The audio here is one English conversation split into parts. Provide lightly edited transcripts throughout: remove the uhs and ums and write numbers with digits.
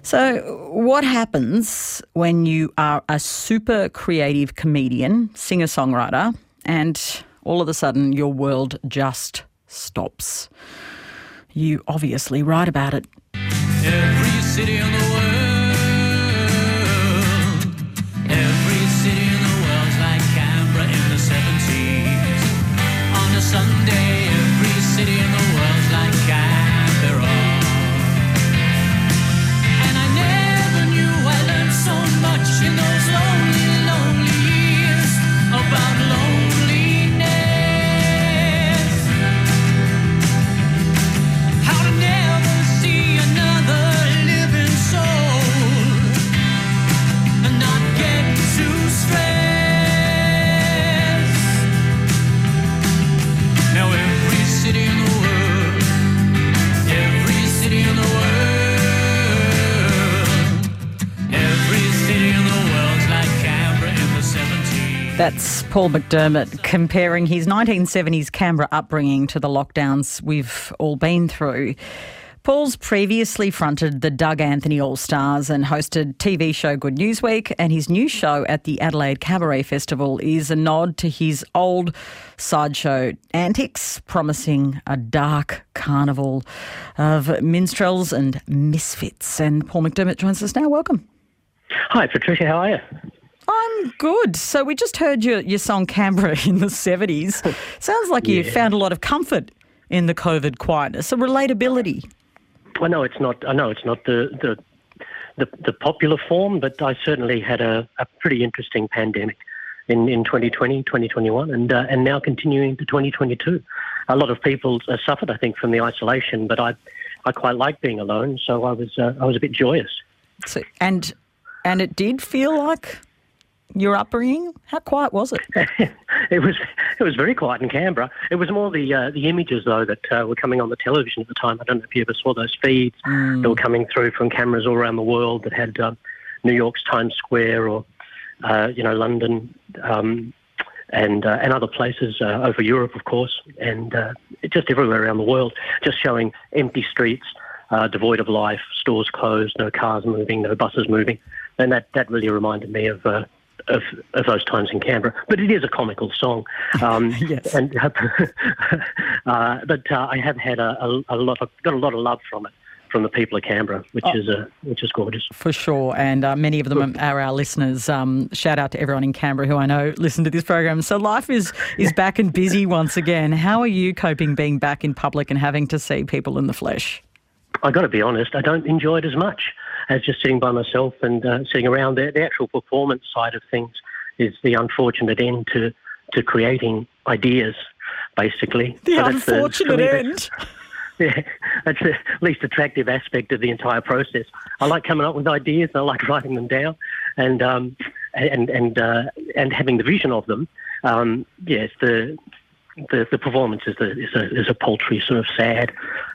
So what happens when you are a super creative comedian, singer-songwriter, and all of a sudden your world just stops? You obviously write about it. Every city in the world, every city in the world's like Canberra in the 70s. On a Sunday, every city in the world's like Canberra. And I never knew I learned so much in those lonely, lonely years about loneliness. How to never see another living soul and not get too stressed. Now every city in the world, every city in the world, every city in the world's like Canberra in the 70s. That's Paul McDermott comparing his 1970s Canberra upbringing to the lockdowns we've all been through. Paul's previously fronted the Doug Anthony All-Stars and hosted TV show Good News Week, and his new show at the Adelaide Cabaret Festival is a nod to his old sideshow antics, promising a dark carnival of minstrels and misfits. And Paul McDermott joins us now. Welcome. Hi, Patricia. How are you? I'm good. So we just heard your song Canberra in the 70s. Sounds like you found a lot of comfort in the COVID quietness, a relatability. I know it's not the popular form, but I certainly had a pretty interesting pandemic in 2020, 2021, and now continuing to 2022. A lot of people suffered, I think, from the isolation, but I quite like being alone, so I was a bit joyous. So, and it did feel like your upbringing? How quiet was it? It was very quiet in Canberra. It was more the images, though, that were coming on the television at the time. I don't know if you ever saw those feeds that were coming through from cameras all around the world that had New York's Times Square or, London and other places over Europe, of course, and just everywhere around the world, just showing empty streets, devoid of life, stores closed, no cars moving, no buses moving. And that really reminded me of those times in Canberra. But it is a comical song. Yes. But I have had got a lot of love from it, from the people of Canberra, which is gorgeous. For sure, and many of them are our listeners. Shout out to everyone in Canberra who I know listen to this program. So life is back and busy once again. How are you coping being back in public and having to see people in the flesh? I got to be honest, I don't enjoy it as much as just sitting by myself and sitting around. The actual performance side of things is the unfortunate end to creating ideas, basically. The unfortunate end. Yeah, that's the least attractive aspect of the entire process. I like coming up with ideas, and I like writing them down, and having the vision of them. Yes, the performance is a paltry, sort of sad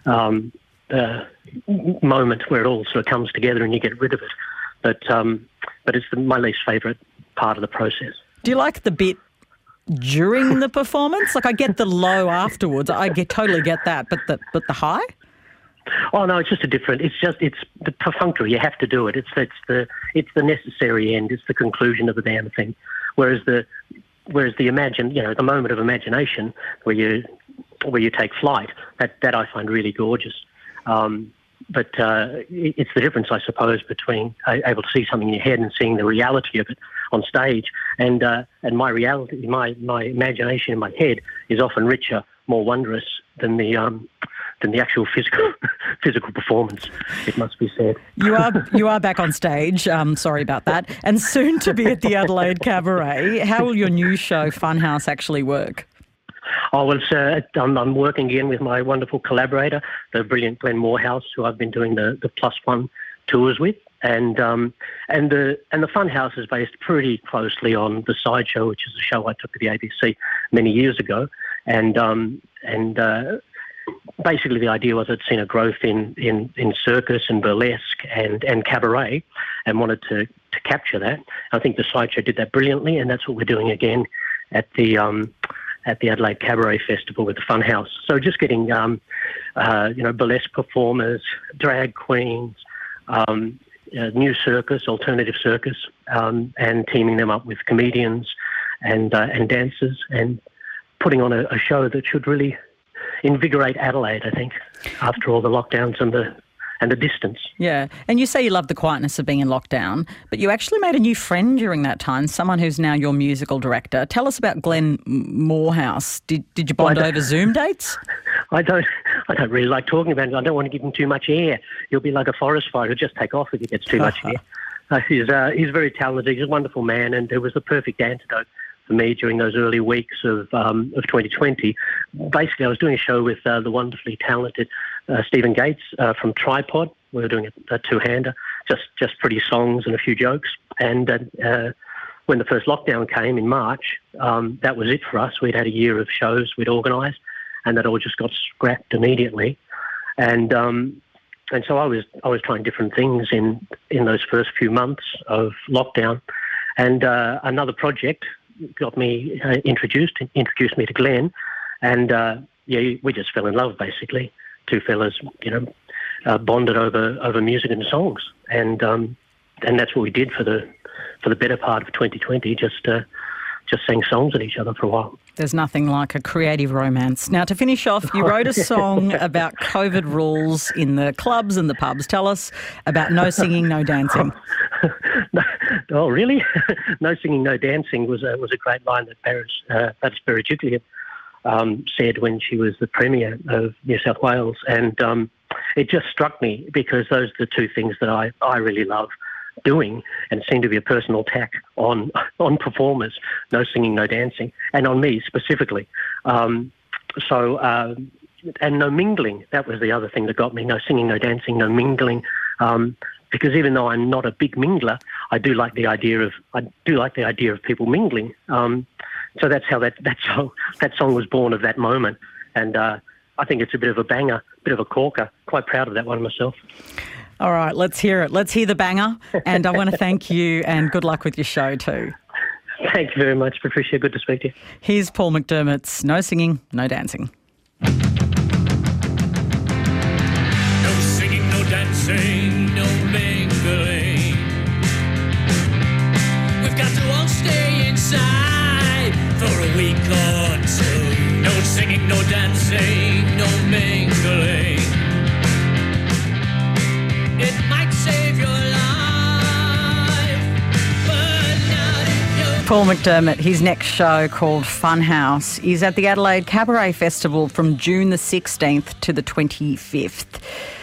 moment where it all sort of comes together and you get rid of it. But it's my least favourite part of the process. Do you like the bit during the performance? Like, I get the low afterwards. Totally get that. But the high? Oh no, it's just it's the perfunctory. You have to do it. It's the necessary end. It's the conclusion of the damn thing. Whereas the the moment of imagination where you take flight, that I find really gorgeous. But it's the difference, I suppose, between able to see something in your head and seeing the reality of it on stage. And my reality, my imagination in my head is often richer, more wondrous than the actual physical performance. It must be said. You are back on stage. Sorry about that. And soon to be at the Adelaide Cabaret. How will your new show Funhouse actually work? Oh, well, I'm working again with my wonderful collaborator, the brilliant Glenn Morehouse, who I've been doing the Plus One tours with. And the Funhouse is based pretty closely on the Sideshow, which is a show I took to the ABC many years ago. And basically the idea was I'd seen a growth in circus and burlesque and cabaret and wanted to capture that. I think the Sideshow did that brilliantly, and that's what we're doing again at the Adelaide Cabaret Festival with the Funhouse. So just getting, burlesque performers, drag queens, new circus, alternative circus, and teaming them up with comedians and dancers, and putting on a show that should really invigorate Adelaide, I think, after all the lockdowns and the distance. Yeah, and you say you love the quietness of being in lockdown, but you actually made a new friend during that time, someone who's now your musical director. Tell us about Glenn Morehouse. Did you bond over Zoom dates? I don't really like talking about it. I don't want to give him too much air. He'll be like a forest fire. He'll just take off if he gets too much air. He's very talented. He's a wonderful man, and it was the perfect antidote for me during those early weeks of 2020. Basically, I was doing a show with the wonderfully talented Stephen Gates from Tripod. We were doing a two-hander, just pretty songs and a few jokes. And when the first lockdown came in March, that was it for us. We'd had a year of shows we'd organised, and that all just got scrapped immediately. And so I was trying different things in those first few months of lockdown. And another project got me introduced me to Glenn, and we just fell in love, basically. Two fellas, bonded over music and songs, and that's what we did for the better part of 2020. Just sang songs at each other for a while. There's nothing like a creative romance. Now, to finish off, you wrote a song about COVID rules in the clubs and the pubs. Tell us about No Singing, No Dancing. Oh, really? No singing, no dancing was a great line that Gladys Berejiklian said when she was the Premier of New South Wales. And it just struck me because those are the two things that I really love doing and seem to be a personal attack on performers. No singing, no dancing, and on me specifically. And no mingling. That was the other thing that got me. No singing, no dancing, no mingling. Because even though I'm not a big mingler, I do like the idea of people mingling. So that's how that song was born of that moment, and I think it's a bit of a banger, a bit of a corker. Quite proud of that one myself. All right, let's hear it. Let's hear the banger, and I want to thank you and good luck with your show too. Thank you very much, Patricia. Good to speak to you. Here's Paul McDermott's No Singing, No Dancing. No singing, no dancing, no mingling. We've got to all stay inside for a week or two. No singing, no dancing, no mingling. It might save your life, but not if you... Paul McDermott, his next show called Funhouse is at the Adelaide Cabaret Festival from June the 16th to the 25th.